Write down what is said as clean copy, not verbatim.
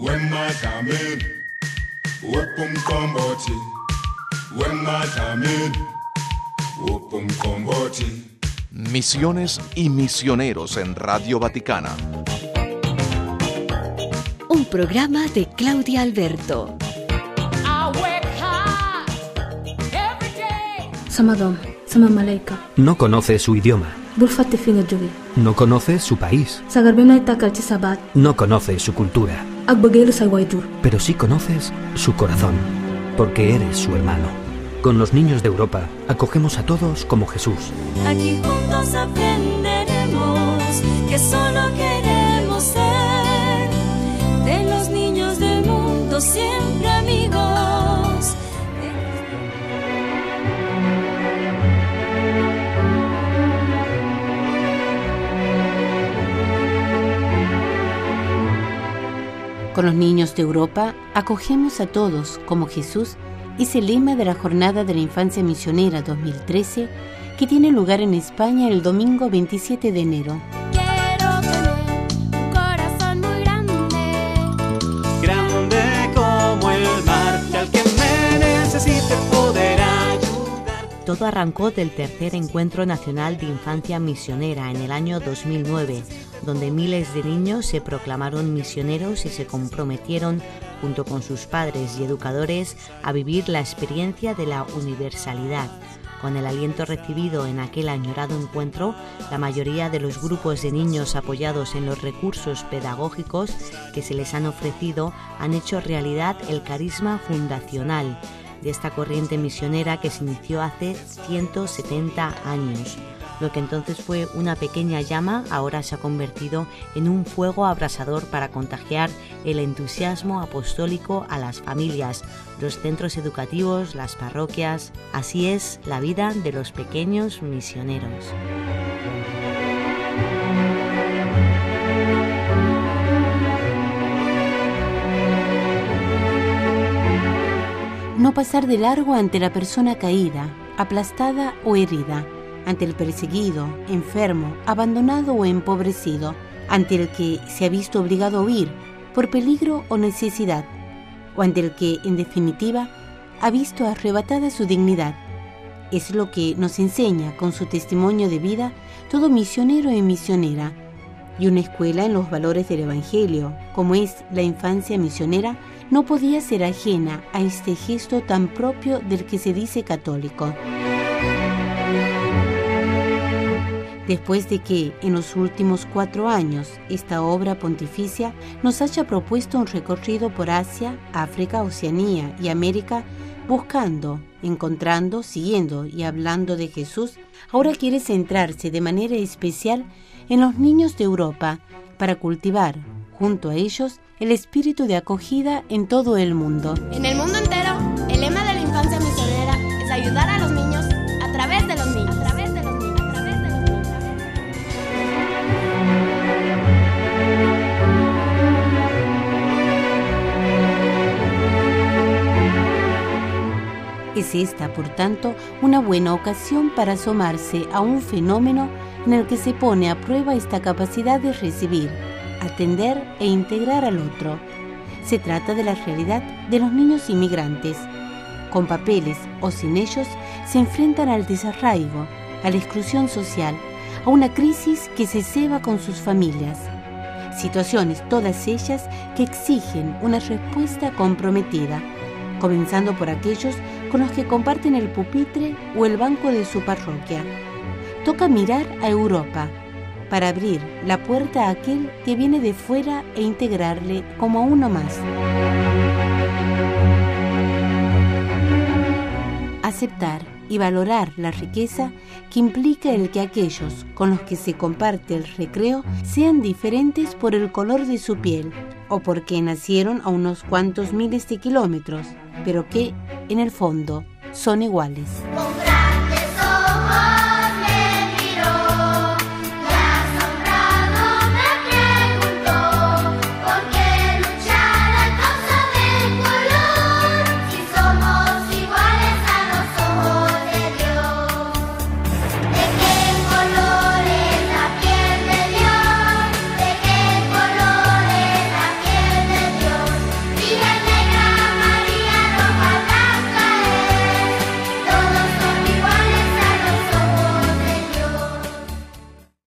wemadlamini wepumqombothi wemadlamini wepumqombothi. Misiones y misioneros en Radio Vaticana. Un programa de Claudia Alberto. Samadom, sama malaika. No conoce su idioma. Bulfate finga jogi. No conoce su país. Sagarbena itakalchi sabat. No conoce su cultura. Agbagelu saywaidur. Pero sí conoces su corazón, porque eres su hermano. Con los niños de Europa acogemos a todos como Jesús. Aquí juntos aprenderemos que solo queremos ser de los niños del mundo siempre amigos. Con los niños de Europa acogemos a todos como Jesús es el lema de la Jornada de la Infancia Misionera 2013 que tiene lugar en España el domingo 27 de enero. Quiero tener un corazón muy grande, grande como el mar, que al que me necesite poder ayudar. Todo arrancó del tercer Encuentro Nacional de Infancia Misionera en el año 2009, donde miles de niños se proclamaron misioneros y se comprometieron, junto con sus padres y educadores, a vivir la experiencia de la universalidad. Con el aliento recibido en aquel añorado encuentro, la mayoría de los grupos de niños apoyados en los recursos pedagógicos que se les han ofrecido han hecho realidad el carisma fundacional de esta corriente misionera que se inició hace 170 años. Lo que entonces fue una pequeña llama ahora se ha convertido en un fuego abrasador para contagiar el entusiasmo apostólico a las familias, los centros educativos, las parroquias. Así es la vida de los pequeños misioneros. No pasar de largo ante la persona caída, aplastada o herida, ante el perseguido, enfermo, abandonado o empobrecido, ante el que se ha visto obligado a huir por peligro o necesidad, o ante el que, en definitiva, ha visto arrebatada su dignidad. Es lo que nos enseña con su testimonio de vida todo misionero y misionera, y una escuela en los valores del Evangelio, como es la infancia misionera, no podía ser ajena a este gesto tan propio del que se dice católico. Después de que, en los últimos 4 años, esta obra pontificia nos haya propuesto un recorrido por Asia, África, Oceanía y América, buscando, encontrando, siguiendo y hablando de Jesús, ahora quiere centrarse de manera especial en los niños de Europa para cultivar, junto a ellos, el espíritu de acogida en todo el mundo. En el mundo entero, el lema de la infancia misionera es ayudar a los niños a través de los niños. Es esta, por tanto, una buena ocasión para asomarse a un fenómeno en el que se pone a prueba esta capacidad de recibir, atender e integrar al otro. Se trata de la realidad de los niños inmigrantes. Con papeles o sin ellos, se enfrentan al desarraigo, a la exclusión social, a una crisis que se ceba con sus familias. Situaciones todas ellas que exigen una respuesta comprometida, comenzando por aquellos con los que comparten el pupitre o el banco de su parroquia. Toca mirar a Europa para abrir la puerta a aquel que viene de fuera e integrarle como a uno más. Aceptar y valorar la riqueza que implica el que aquellos con los que se comparte el recreo sean diferentes por el color de su piel o porque nacieron a unos cuantos miles de kilómetros, pero que, en el fondo, son iguales.